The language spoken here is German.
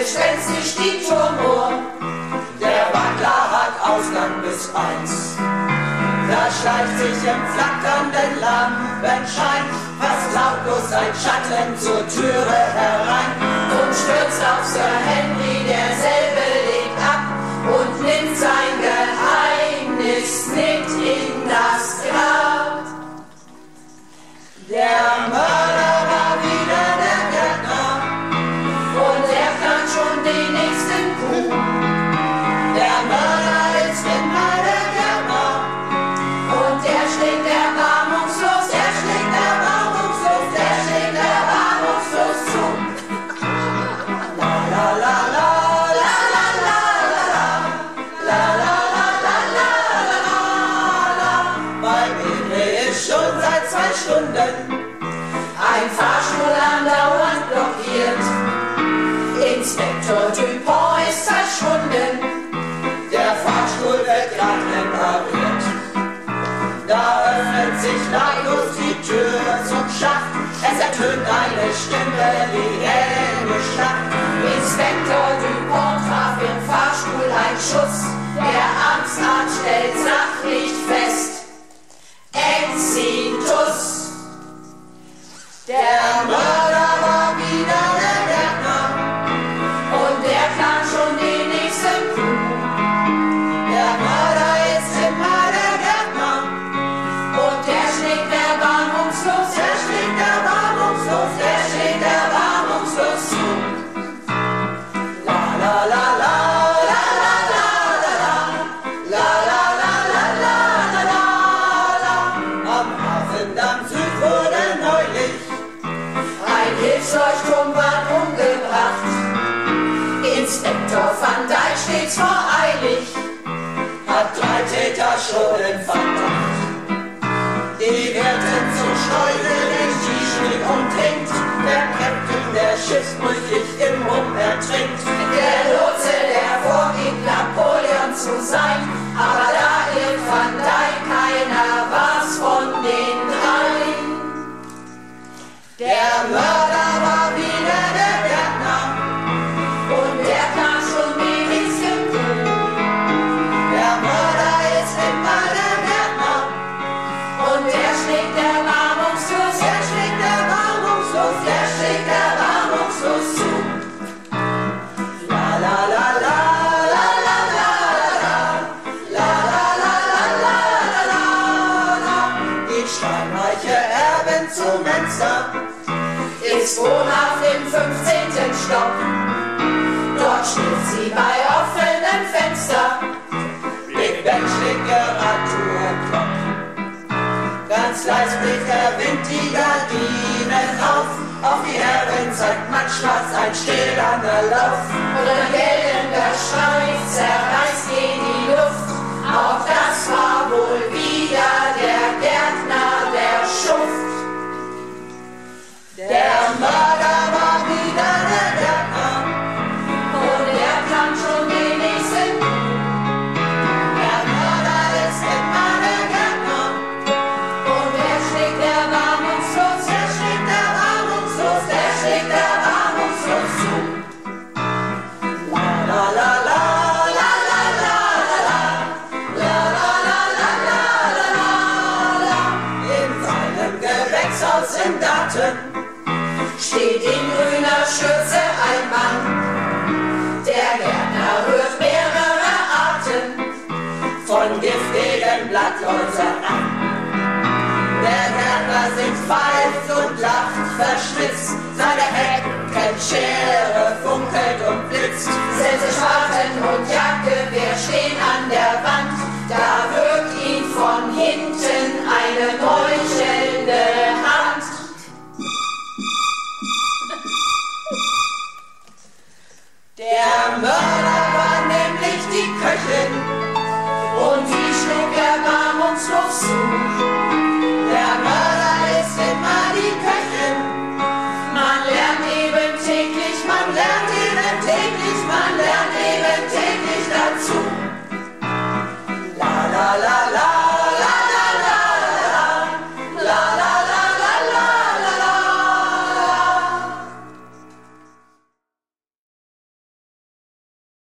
gespenstisch die Turmuhr. Der Wandler hat Ausgang bis 1. Da schleicht sich im flackernden Lampenschein fast lautlos ein Schatten zur Türe herein und stürzt auf Sir Henry, derselbe legt ab und nimmt sein Geheimnis mit in das Grab. Der Mörder war wieder der Gärtner und er plant schon den nächsten Coup. Der Mörder ist immer der Gärtner und der schlägt erbarmungslos, der schlägt erbarmungslos, der schlägt erbarmungslos zu. La la la la la la la la la la la la la la. Bei mir ist schon seit 2 Stunden ein Fahrstuhl andauernd blockiert. Inspektor Dupont ist verschwunden, der Fahrstuhl wird grad repariert. Da öffnet sich lautlos die Tür zum Schacht, es ertönt eine Stimme wie helle Schlacht. Inspektor Dupont traf im Fahrstuhl ein Schuss, der Amtsarzt stellt sachlich fest: Exitus. Der Mörder war wieder der Gärtner und der plant schon den nächsten Coup. Der Mörder ist immer der Gärtner und der schlägt erbarmungslos, der schlägt erbarmungslos, der schlägt erbarmungslos zu. La la la la la la la la la la la la la la. Am Hafendamm Süd wurde neulich ein Hilfsleuchtturm ward umgebracht. Inspektor Van Dyck stets voreilig, hat 3 Täter schon im Verdacht. Die Wirtin zum Schleudel den Tischnick umtrinkt, der Captain der schiffsbrüchig im Rum ertrinkt. Der Lotse, der vorgibt Napoleon zu sein, aber da irrt Van Dyck keiner was von den 3. Der Mörder war wieder der Gärtner und der plant schon den nächsten Coup. Der Mörder ist immer der Gärtner und der schlägt erbarmungslos, der schlägt erbarmungslos, der schlägt erbarmungslos zu. La la la la la la la la la la la la la. Die steinreiche Erbin zu Münster ist wohnhaft im 15. Stock. Dort steht sie bei offenem Fenster. Big Ben schlägt Literaturklock. Ganz leis blickt der Wind die Gardinen auf die Herrin zeigt mattschwarz ein stählerner Lauf. Und ein gellender Schrei zerreißt in die Luft. Auch das war wohl wieder der Gärtner, der Schuft. Der Mörder war wieder der Gärtner und er plant schon den nächsten Coup. Der Mörder ist immer der Gärtner und er schlägt erbarmungslos, er schlägt erbarmungslos, er schlägt erbarmungslos zu. La la la la la la la la la la la la la la la. In seinem Gewächshaus im Garten steht in grüner Schürze ein Mann. Der Gärtner rührt mehrere Arten von giftigen Blattläusern an. Der Gärtner singt, pfeift und lacht, verschwitzt. Seine Heckenschere funkelt und blitzt. Sense, Spaten und Jagdgewehr stehen an der Wand. Da wirkt ihn von hinten eine meuchelnde Hand. Der Mörder war nämlich die Köchin und die schlug erbarmungslos zu. Der Mörder ist immer die Köchin. Man lernt eben täglich, man lernt eben täglich, man lernt eben täglich dazu. La la la